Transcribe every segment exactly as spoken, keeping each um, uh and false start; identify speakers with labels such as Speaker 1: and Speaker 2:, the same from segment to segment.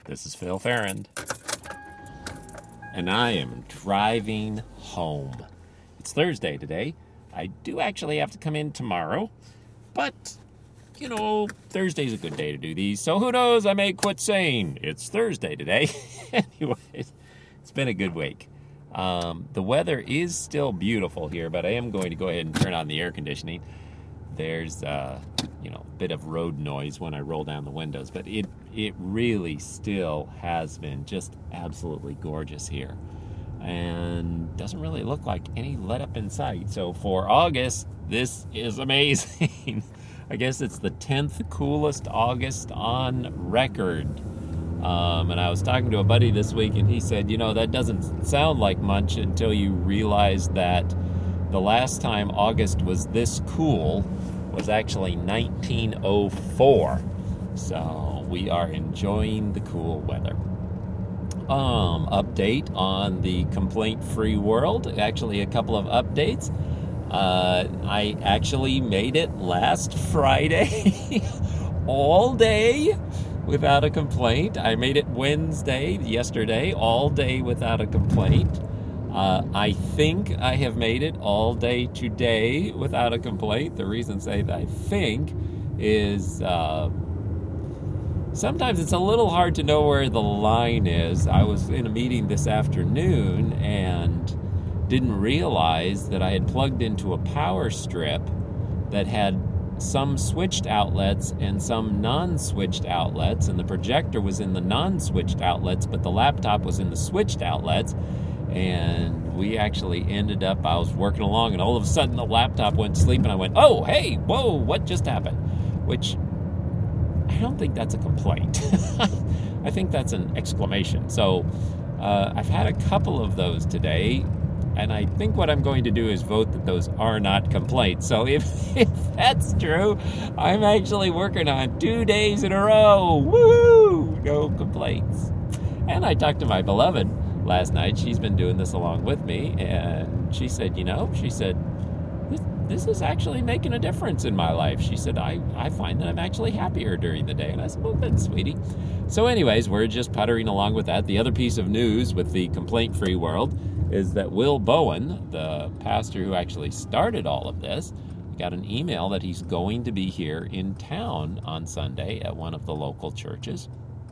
Speaker 1: This is Phil Farrand, and I am driving home. It's Thursday today. I do actually have to come in tomorrow, but, you know, Thursday's a good day to do these, so who knows, I may quit saying it's Thursday today. Anyways, it's been a good week. Um, the weather is still beautiful here, but I am going to go ahead and turn on the air conditioning. There's, uh, you know, a bit of road noise when I roll down the windows, but it it really still has been just absolutely gorgeous here. And doesn't really look like any let up in sight. So for August, this is amazing. I guess it's the tenth coolest August on record. Um, and I was talking to a buddy this week, and he said, you know, that doesn't sound like much until you realize that the last time August was this cool was actually nineteen oh four. So we are enjoying the cool weather. Um, update on the complaint-free world. Actually, a couple of updates. Uh, I actually made it last Friday all day without a complaint. I made it Wednesday, yesterday, all day without a complaint. Uh, I think I have made it all day today without a complaint. The reason I say that I think is uh, sometimes it's a little hard to know where the line is. I was in a meeting this afternoon and didn't realize that I had plugged into a power strip that had some switched outlets and some non-switched outlets, and the projector was in the non-switched outlets, but the laptop was in the switched outlets. And we actually ended up, I was working along, and all of a sudden the laptop went to sleep, and I went, oh, hey, whoa, what just happened? Which, I don't think that's a complaint. I think that's an exclamation. So, uh, I've had a couple of those today, and I think what I'm going to do is vote that those are not complaints. So if, if that's true, I'm actually working on two days in a row. Woo! No complaints. And I talked to my beloved last night. She's been doing this along with me, and she said, you know, she said, this, this is actually making a difference in my life. She said, I, I find that I'm actually happier during the day. And I said, well, good, sweetie. So anyways, we're just puttering along with that. The other piece of news with the complaint-free world is that Will Bowen, the pastor who actually started all of this, got an email that he's going to be here in town on Sunday at one of the local churches.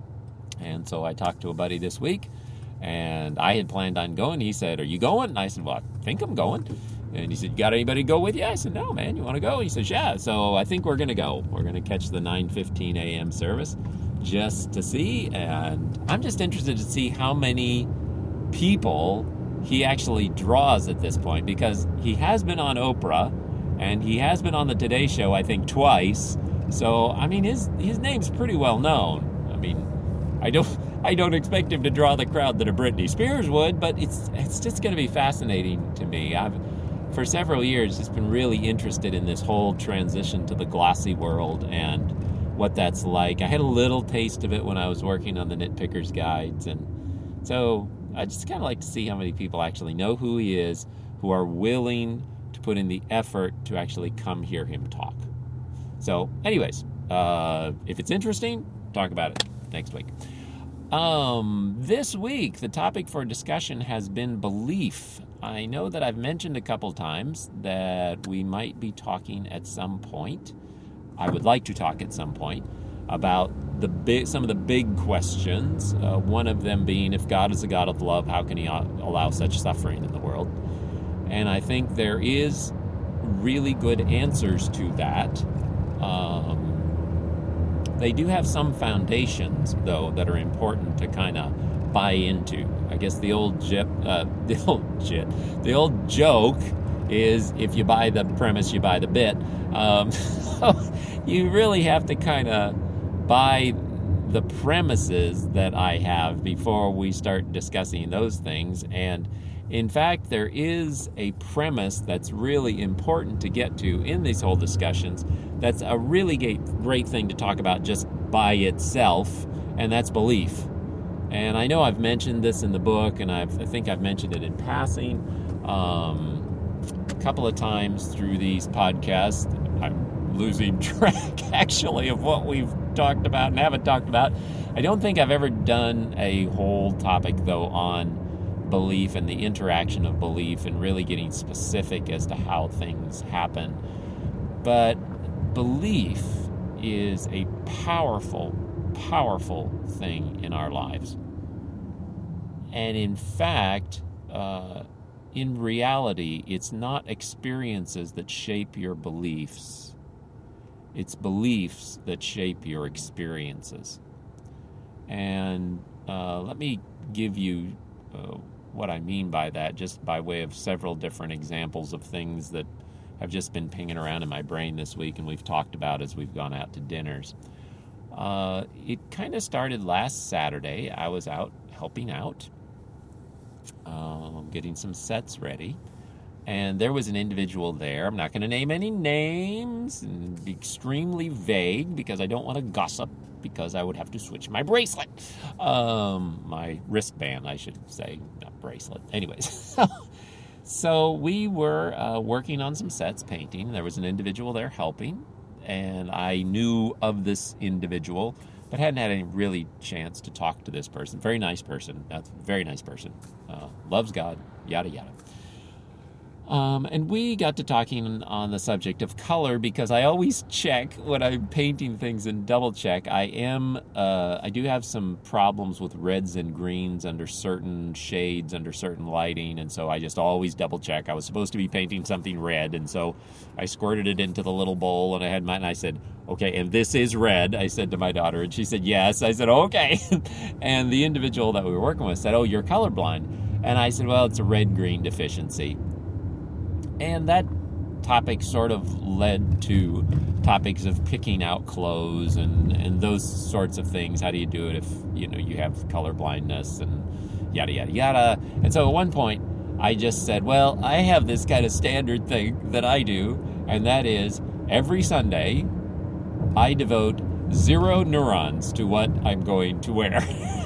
Speaker 1: And so I talked to a buddy this week, and I had planned on going. He said, are you going? And I said, well, I think I'm going. And he said, you got anybody to go with you? I said, no, man, you want to go? He says, yeah. So I think we're going to go. We're going to catch the nine fifteen a.m. service just to see. And I'm just interested to see how many people he actually draws at this point, because he has been on Oprah, and he has been on the Today Show, I think, twice. So, I mean, his his name's pretty well known. I mean, I don't... I don't expect him to draw the crowd that a Britney Spears would, but it's it's just going to be fascinating to me. I've, for several years, just been really interested in this whole transition to the glossy world and what that's like. I had a little taste of it when I was working on the Nitpicker's Guides, and so I just kind of like to see how many people actually know who he is, who are willing to put in the effort to actually come hear him talk. So, anyways, uh, if it's interesting, talk about it next week. Um, this week, the topic for discussion has been belief. I know that I've mentioned a couple times that we might be talking at some point. I would like to talk at some point about the big, some of the big questions. Uh, one of them being, if God is a God of love, how can he allow such suffering in the world? And I think there is really good answers to that. Um, They do have some foundations, though, that are important to kind of buy into. I guess the old jip, uh, the old jit, the old joke is, if you buy the premise, you buy the bit. Um, so you really have to kind of buy the premises that I have before we start discussing those things. And in fact, there is a premise that's really important to get to in these whole discussions. That's a really great, great thing to talk about just by itself, and that's belief. And I know I've mentioned this in the book, and I've, I think I've mentioned it in passing um, a couple of times through these podcasts. I'm losing track, actually, of what we've talked about and haven't talked about. I don't think I've ever done a whole topic, though, on belief and the interaction of belief and really getting specific as to how things happen. But belief is a powerful, powerful thing in our lives. And in fact, uh, in reality, it's not experiences that shape your beliefs. It's beliefs that shape your experiences. And uh, let me give you uh, what I mean by that, just by way of several different examples of things that have just been pinging around in my brain this week and we've talked about as we've gone out to dinners. Uh, it kind of started last Saturday. I was out helping out, uh, getting some sets ready. And there was an individual there. I'm not going to name any names and be extremely vague because I don't want to gossip, because I would have to switch my bracelet. Um, my wristband, I should say, not bracelet. Anyways, so we were uh, working on some sets, painting. There was an individual there helping, and I knew of this individual, but hadn't had any really chance to talk to this person. Very nice person. That's a very nice person. Uh, loves God, yada, yada. Um, and we got to talking on the subject of color, because I always check when I'm painting things and double check. I am, uh, I do have some problems with reds and greens under certain shades, under certain lighting, and so I just always double check. I was supposed to be painting something red, and so I squirted it into the little bowl, and I had mine, and I said, okay, and this is red, I said to my daughter, and she said, yes. I said, okay. And the individual that we were working with said, oh, you're colorblind. And I said, well, it's a red-green deficiency. And that topic sort of led to topics of picking out clothes and, and those sorts of things. How do you do it if, you know, you have color blindness and yada, yada, yada. And so at one point, I just said, well, I have this kind of standard thing that I do, and that is every Sunday, I devote zero neurons to what I'm going to wear.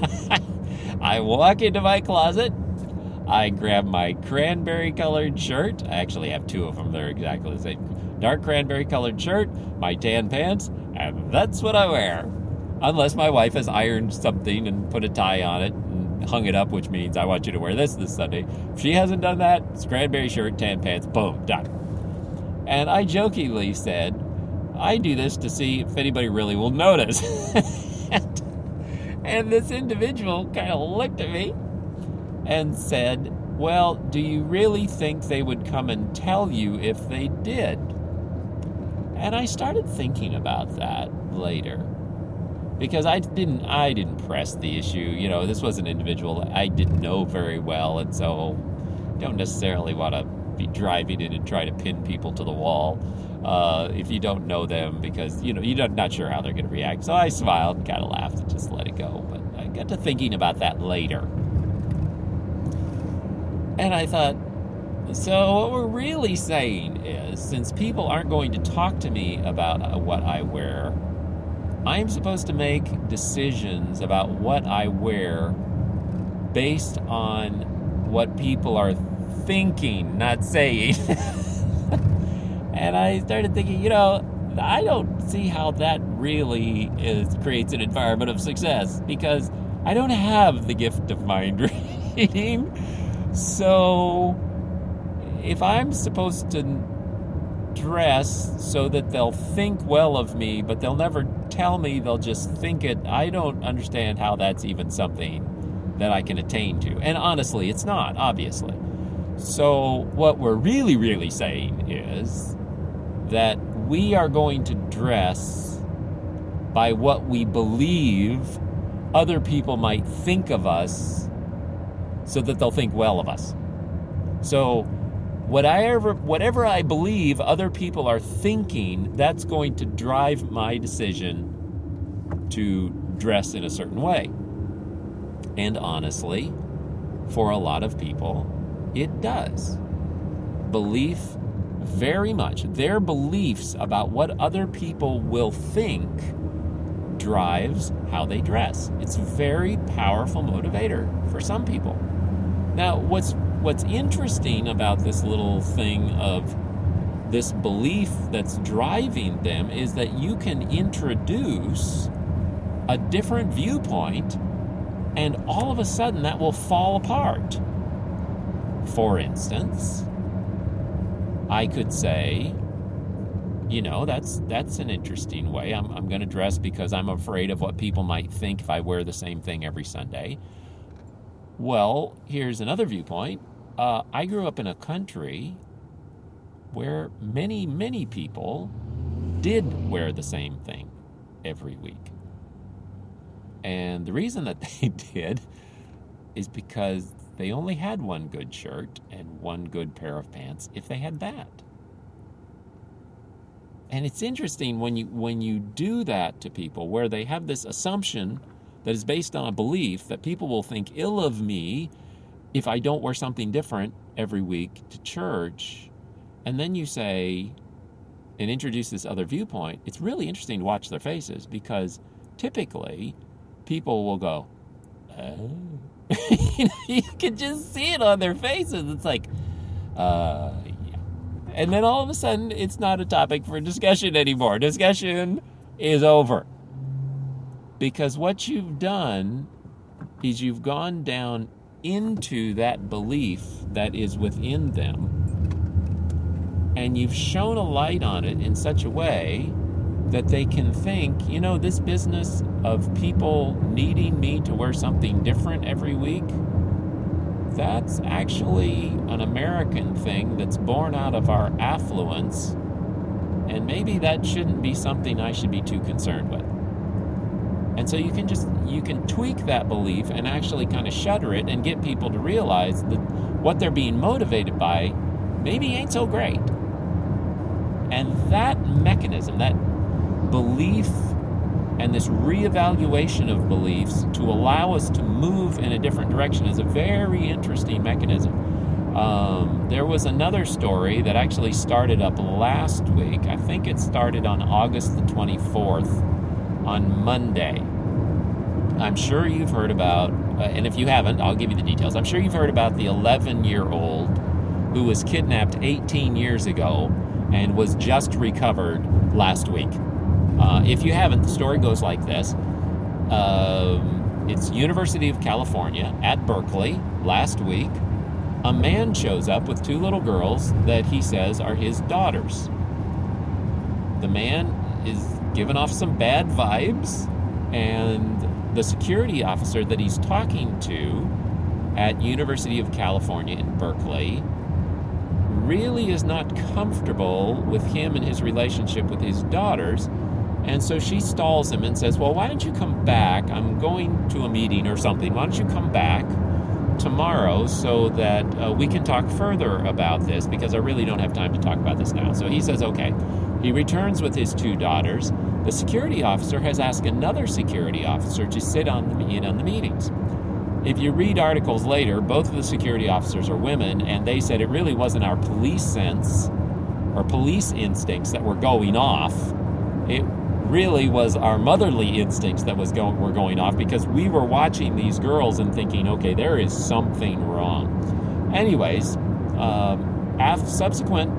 Speaker 1: I walk into my closet, I grab my cranberry-colored shirt. I actually have two of them. They're exactly the same. Dark cranberry-colored shirt, my tan pants, and that's what I wear. Unless my wife has ironed something and put a tie on it and hung it up, which means I want you to wear this this Sunday. If she hasn't done that, it's cranberry shirt, tan pants, boom, done. And I jokingly said, I do this to see if anybody really will notice. and, and this individual kind of looked at me and said, well, do you really think they would come and tell you if they did? And I started thinking about that later, because I didn't I didn't press the issue. You know, this was an individual I didn't know very well, and so don't necessarily want to be driving in and try to pin people to the wall uh, if you don't know them, because, you know, you're not sure how they're going to react. So I smiled and kind of laughed and just let it go. But I got to thinking about that later. And I thought, so what we're really saying is, since people aren't going to talk to me about uh, what I wear, I'm supposed to make decisions about what I wear based on what people are thinking, not saying. And I started thinking, you know, I don't see how that really is, creates an environment of success, because I don't have the gift of mind reading. So if I'm supposed to dress so that they'll think well of me, but they'll never tell me, they'll just think it, I don't understand how that's even something that I can attain to. And honestly, it's not, obviously. So what we're really, really saying is that we are going to dress by what we believe other people might think of us, so that they'll think well of us. So whatever, whatever I believe other people are thinking, that's going to drive my decision to dress in a certain way. And honestly, for a lot of people, it does. Belief, very much, their beliefs about what other people will think drives how they dress. It's a very powerful motivator for some people. Now, what's what's interesting about this little thing of this belief that's driving them is that you can introduce a different viewpoint, and all of a sudden that will fall apart. For instance, I could say, you know, that's that's an interesting way. I'm, I'm going to dress because I'm afraid of what people might think if I wear the same thing every Sunday. Well, here's another viewpoint. Uh, I grew up in a country where many, many people did wear the same thing every week. And the reason that they did is because they only had one good shirt and one good pair of pants if they had that. And it's interesting when you when you do that to people, where they have this assumption that is based on a belief that people will think ill of me if I don't wear something different every week to church. And then you say, and introduce this other viewpoint, it's really interesting to watch their faces, because typically people will go, oh. you know, you can just see it on their faces. It's like, uh, yeah. And then all of a sudden, it's not a topic for discussion anymore. Discussion is over. Because what you've done is you've gone down into that belief that is within them, and you've shone a light on it in such a way that they can think, you know, this business of people needing me to wear something different every week, that's actually an American thing that's born out of our affluence, and maybe that shouldn't be something I should be too concerned with. And so you can just, you can tweak that belief and actually kind of shudder it and get people to realize that what they're being motivated by maybe ain't so great. And that mechanism, that belief and this reevaluation of beliefs to allow us to move in a different direction is a very interesting mechanism. Um, there was another story that actually started up last week. I think it started on August the twenty-fourth, on Monday. I'm sure you've heard about, uh, and if you haven't, I'll give you the details. I'm sure you've heard about the eleven-year-old who was kidnapped eighteen years ago and was just recovered last week. Uh, if you haven't, the story goes like this. Um, it's University of California at Berkeley last week. A man shows up with two little girls that he says are his daughters. The man is giving off some bad vibes, and the security officer that he's talking to at University of California in Berkeley really is not comfortable with him and his relationship with his daughters. And so she stalls him and says, well, why don't you come back? I'm going to a meeting or something. Why don't you come back tomorrow so that uh, we can talk further about this, because I really don't have time to talk about this now. So he says, okay. He returns with his two daughters. The security officer has asked another security officer to sit on the, in on the meetings. If you read articles later, both of the security officers are women, and they said it really wasn't our police sense or police instincts that were going off. It really was our motherly instincts that was going were going off, because we were watching these girls and thinking, okay, there is something wrong. Anyways, um, after, subsequent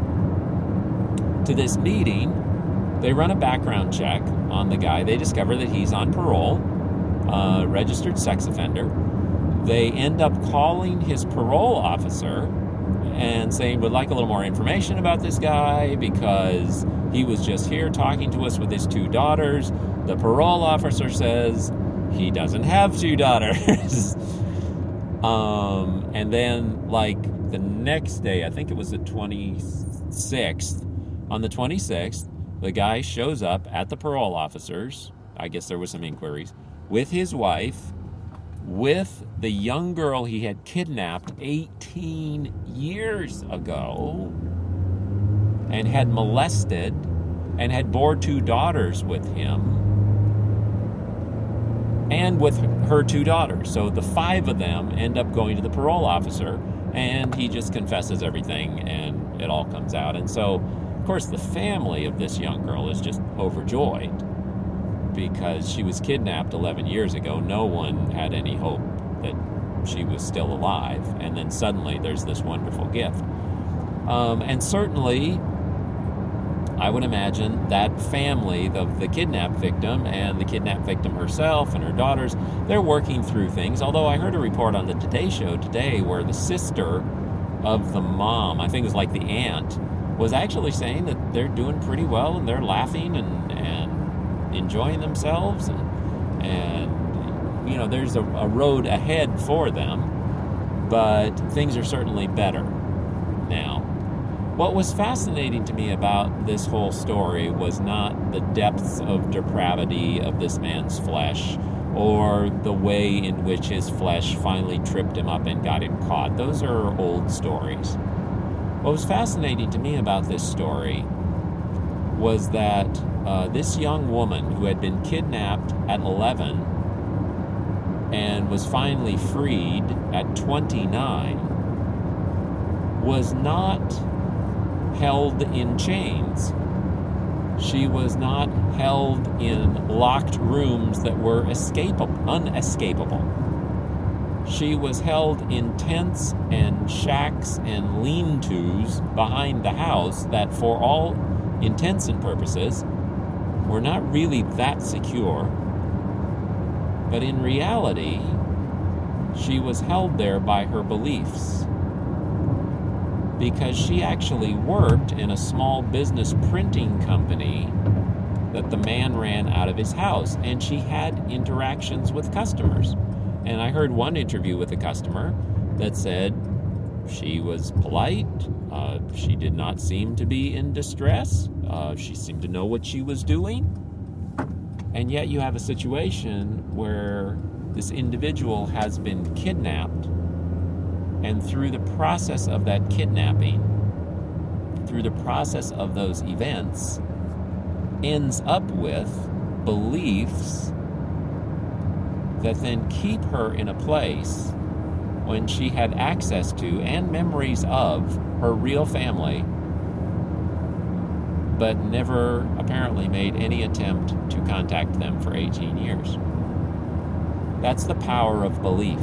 Speaker 1: to this meeting, they run a background check on the guy. They discover that he's on parole, uh, registered sex offender. They end up calling his parole officer and saying, would like a little more information about this guy because he was just here talking to us with his two daughters. The parole officer says he doesn't have two daughters. um, and then, like, the next day, I think it was the twenty-sixth, on the twenty-sixth, the guy shows up at the parole officers, I guess there was some inquiries, with his wife, with the young girl he had kidnapped eighteen years ago and had molested and had bore two daughters with him, and with her two daughters. So the five of them end up going to the parole officer, and he just confesses everything, and it all comes out. And so, of course, the family of this young girl is just overjoyed, because she was kidnapped eleven years ago. No one had any hope that she was still alive. And then suddenly there's this wonderful gift. Um, and certainly, I would imagine that family of the kidnapped victim and the kidnapped victim herself and her daughters, they're working through things. Although I heard a report on the Today Show today where the sister of the mom, I think it was like the aunt, was actually saying that they're doing pretty well and they're laughing and, and enjoying themselves. And, and you know, there's a, a road ahead for them, but things are certainly better now. What was fascinating to me about this whole story was not the depths of depravity of this man's flesh or the way in which his flesh finally tripped him up and got him caught. Those are old stories. What was fascinating to me about this story was that uh, this young woman who had been kidnapped at eleven and was finally freed at twenty-nine was not held in chains. She was not held in locked rooms that were escapable, unescapable. She was held in tents and shacks and lean-tos behind the house that, for all intents and purposes, were not really that secure. But in reality, she was held there by her beliefs, because she actually worked in a small business printing company that the man ran out of his house, and she had interactions with customers. And I heard one interview with a customer that said she was polite, uh, she did not seem to be in distress, uh, she seemed to know what she was doing. And yet you have a situation where this individual has been kidnapped, and through the process of that kidnapping, through the process of those events, ends up with beliefs that then keep her in a place when she had access to and memories of her real family, but never apparently made any attempt to contact them for eighteen years. That's the power of belief.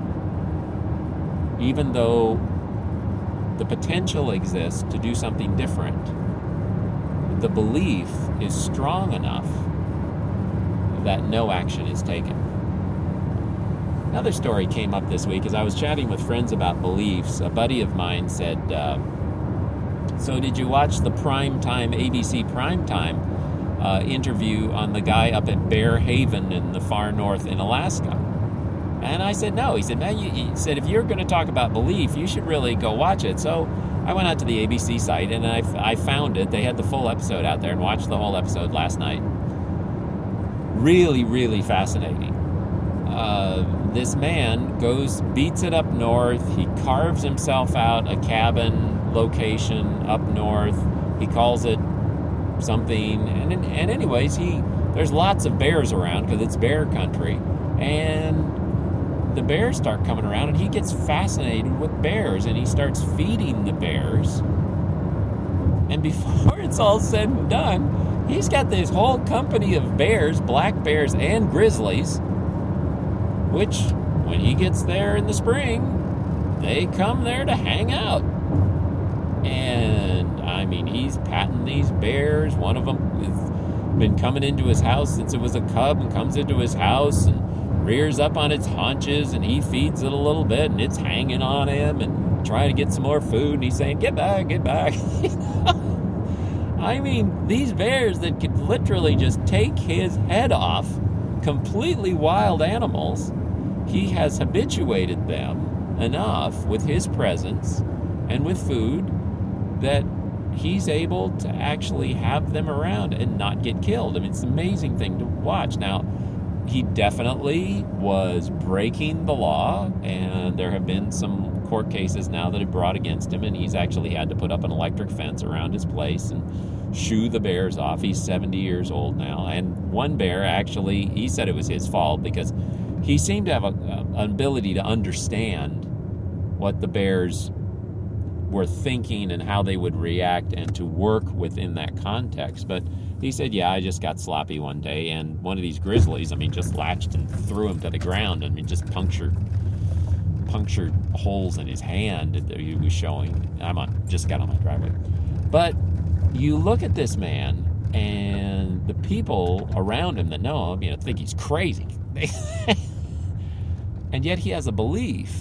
Speaker 1: Even though the potential exists to do something different, the belief is strong enough that no action is taken. Another story came up this week as I was chatting with friends about beliefs. A buddy of mine said, uh, so did you watch the primetime, A B C primetime uh, interview on the guy up at Bear Haven in the far north in Alaska? And I said, no. He said, man, you, he said, if you're going to talk about belief, you should really go watch it. So I went out to the A B C site, and I, I found it. They had the full episode out there, and watched the whole episode last night. Really, really fascinating. Uh, this man goes, beats it up north. He carves himself out a cabin location up north. He calls it something. And, and anyways, he there's lots of bears around because it's bear country. And the bears start coming around, and he gets fascinated with bears, and he starts feeding the bears. And before it's all said and done, he's got this whole company of bears, black bears and grizzlies, which, when he gets there in the spring, they come there to hang out. And, I mean, he's patting these bears. One of them has been coming into his house since it was a cub, and comes into his house and rears up on its haunches, and he feeds it a little bit, and it's hanging on him and trying to get some more food, and he's saying, get back, get back. I mean, these bears that could literally just take his head off, completely wild animals, he has habituated them enough with his presence and with food that he's able to actually have them around and not get killed. I mean, it's an amazing thing to watch. Now, he definitely was breaking the law, and there have been some court cases now that have brought against him, and he's actually had to put up an electric fence around his place and shoo the bears off. He's seventy years old now, and one bear actually, he said it was his fault because he seemed to have a, a, an ability to understand what the bears were thinking and how they would react and to work within that context. But he said, yeah, I just got sloppy one day, and one of these grizzlies, I mean, just latched and threw him to the ground. I mean, just punctured punctured holes in his hand that he was showing. I'm on, just got on my driveway. But you look at this man, and the people around him that know him, you know, think he's crazy. And yet he has a belief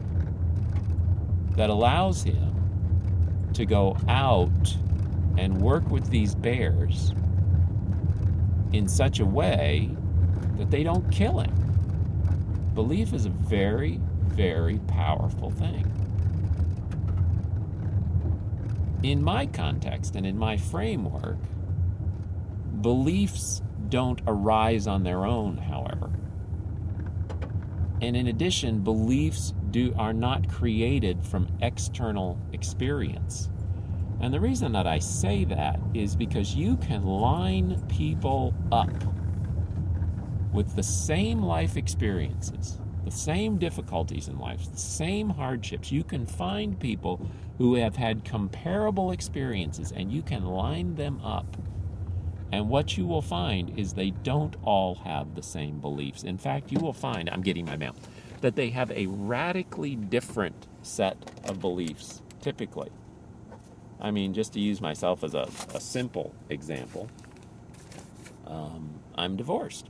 Speaker 1: that allows him to go out and work with these bears in such a way that they don't kill him. Belief is a very, very powerful thing. In my context and in my framework, beliefs don't arise on their own, however. And in addition, beliefs do are not created from external experience. And the reason that I say that is because you can line people up with the same life experiences, the same difficulties in life, the same hardships. You can find people who have had comparable experiences, and you can line them up. And what you will find is they don't all have the same beliefs. In fact, you will find, I'm getting my mail, that they have a radically different set of beliefs, typically. I mean, just to use myself as a, a simple example, um, I'm divorced.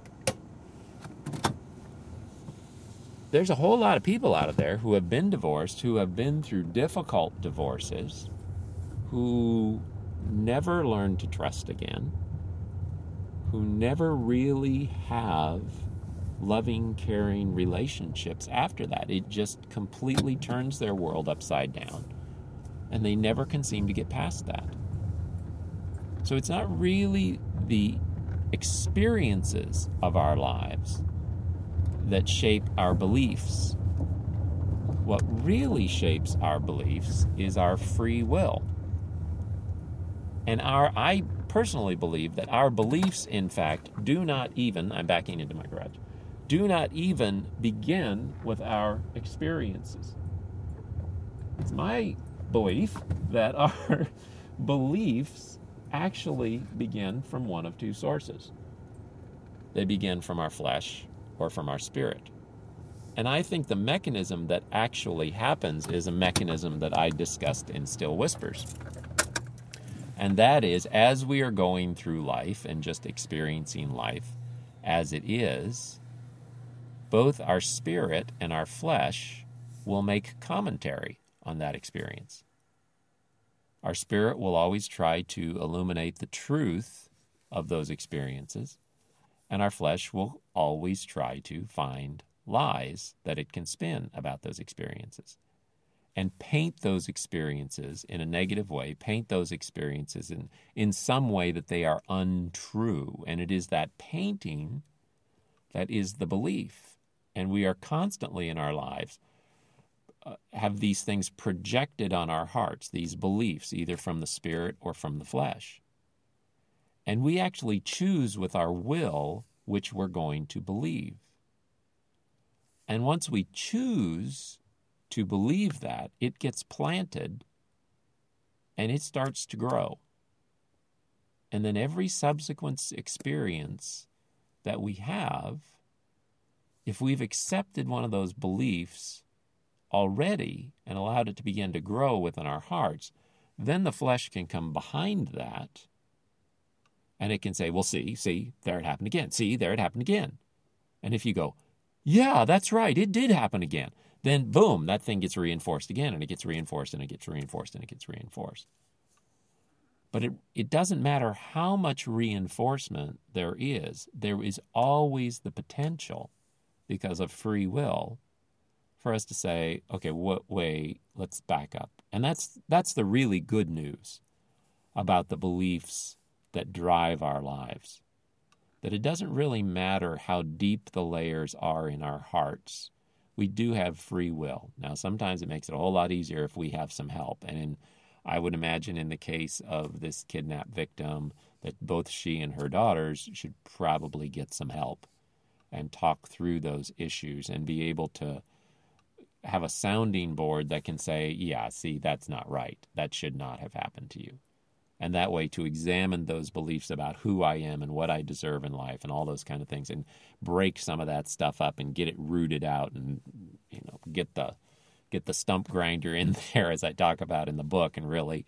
Speaker 1: There's a whole lot of people out there who have been divorced, who have been through difficult divorces, who never learned to trust again, who never really have loving, caring relationships after that. It just completely turns their world upside down, and they never can seem to get past that. So it's not really the experiences of our lives that shape our beliefs. What really shapes our beliefs is our free will. And our, I personally believe that our beliefs, in fact, do not even, I'm backing into my garage, do not even begin with our experiences. It's my belief that our beliefs actually begin from one of two sources. They begin from our flesh or from our spirit. And I think the mechanism that actually happens is a mechanism that I discussed in Still Whispers. And that is, as we are going through life and just experiencing life as it is, both our spirit and our flesh will make commentary on that experience. Our spirit will always try to illuminate the truth of those experiences, and our flesh will always try to find lies that it can spin about those experiences and paint those experiences in a negative way, paint those experiences in, in some way that they are untrue. And it is that painting that is the belief. And we are constantly in our lives uh, have these things projected on our hearts, these beliefs, either from the spirit or from the flesh. And we actually choose with our will which we're going to believe. And once we choose to believe that, it gets planted and it starts to grow. And then every subsequent experience that we have, if we've accepted one of those beliefs already and allowed it to begin to grow within our hearts, then the flesh can come behind that and it can say, well, see, see, there it happened again. See, there it happened again. And if you go, yeah, that's right, it did happen again, then boom, that thing gets reinforced again, and it gets reinforced, and it gets reinforced, and it gets reinforced. But it, it doesn't matter how much reinforcement there is, there is always the potential, because of free will, for us to say, okay, what way, let's back up. And that's that's the really good news about the beliefs that drive our lives. That it doesn't really matter how deep the layers are in our hearts. We do have free will. Now, sometimes it makes it a whole lot easier if we have some help. And in, I would imagine in the case of this kidnapped victim, that both she and her daughters should probably get some help and talk through those issues and be able to have a sounding board that can say, yeah, see, that's not right. That should not have happened to you. And that way to examine those beliefs about who I am and what I deserve in life and all those kind of things, and break some of that stuff up and get it rooted out, and, you know, get the get the stump grinder in there, as I talk about in the book, and really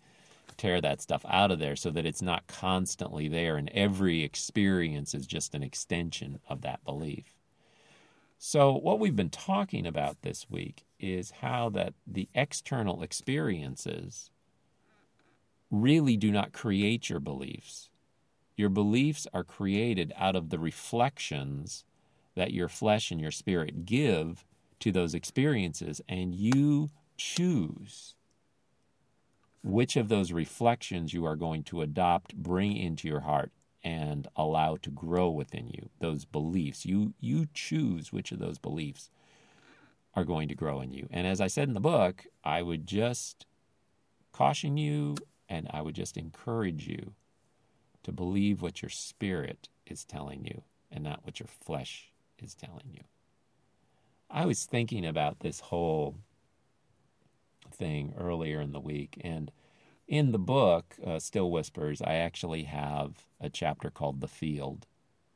Speaker 1: tear that stuff out of there so that it's not constantly there and every experience is just an extension of that belief. So what we've been talking about this week is how that the external experiences really do not create your beliefs. Your beliefs are created out of the reflections that your flesh and your spirit give to those experiences, and you choose which of those reflections you are going to adopt, bring into your heart, and allow to grow within you. Those beliefs, you you choose which of those beliefs are going to grow in you. And as I said in the book, I would just caution you and I would just encourage you to believe what your spirit is telling you and not what your flesh is telling you. I was thinking about this whole thing earlier in the week, and in the book, uh, Still Whispers, I actually have a chapter called The Field.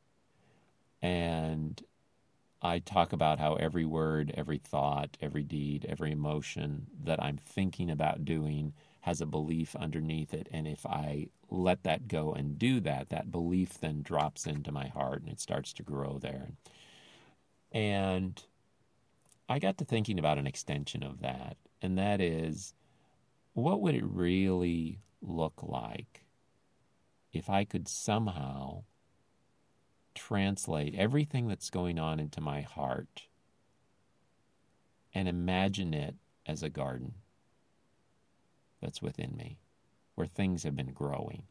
Speaker 1: And I talk about how every word, every thought, every deed, every emotion that I'm thinking about doing has a belief underneath it. And if I let that go and do that, that belief then drops into my heart and it starts to grow there. And I got to thinking about an extension of that, and that is, what would it really look like if I could somehow translate everything that's going on into my heart and imagine it as a garden that's within me, where things have been growing?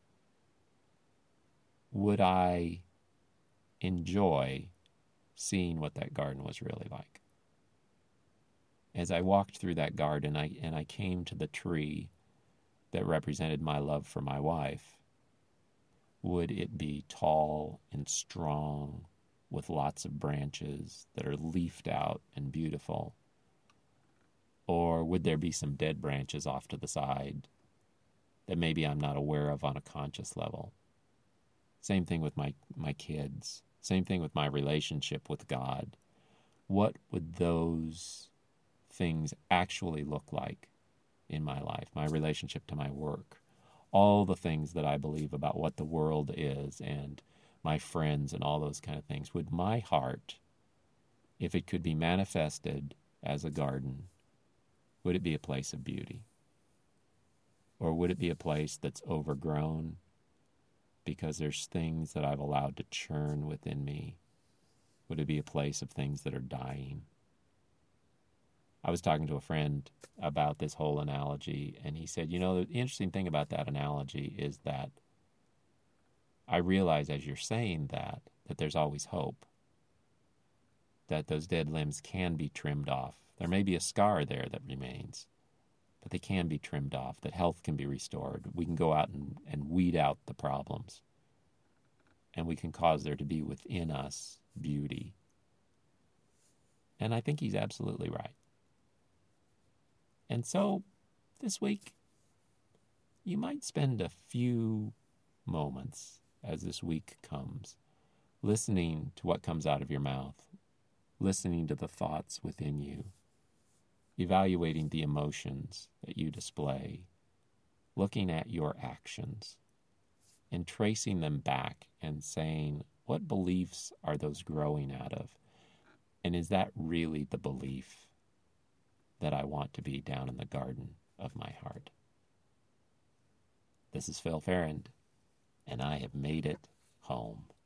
Speaker 1: Would I enjoy seeing what that garden was really like? As I walked through that garden, I, and I came to the tree that represented my love for my wife, would it be tall and strong with lots of branches that are leafed out and beautiful? Or would there be some dead branches off to the side that maybe I'm not aware of on a conscious level? Same thing with my, my kids. Same thing with my relationship with God. What would those things actually look like in my life? My relationship to my work, all the things that I believe about what the world is and my friends and all those kind of things. Would my heart, if it could be manifested as a garden, would it be a place of beauty? Or would it be a place that's overgrown because there's things that I've allowed to churn within me? Would it be a place of things that are dying? I was talking to a friend about this whole analogy, and he said, you know, the interesting thing about that analogy is that I realize as you're saying that, that there's always hope, that those dead limbs can be trimmed off. There may be a scar there that remains, but they can be trimmed off, that health can be restored. We can go out and, and weed out the problems, and we can cause there to be within us beauty. And I think he's absolutely right. And so this week, you might spend a few moments as this week comes, listening to what comes out of your mouth, listening to the thoughts within you, evaluating the emotions that you display, looking at your actions, and tracing them back and saying, what beliefs are those growing out of? And is that really the belief that I want to be down in the garden of my heart? This is Phil Ferrand, and I have made it home.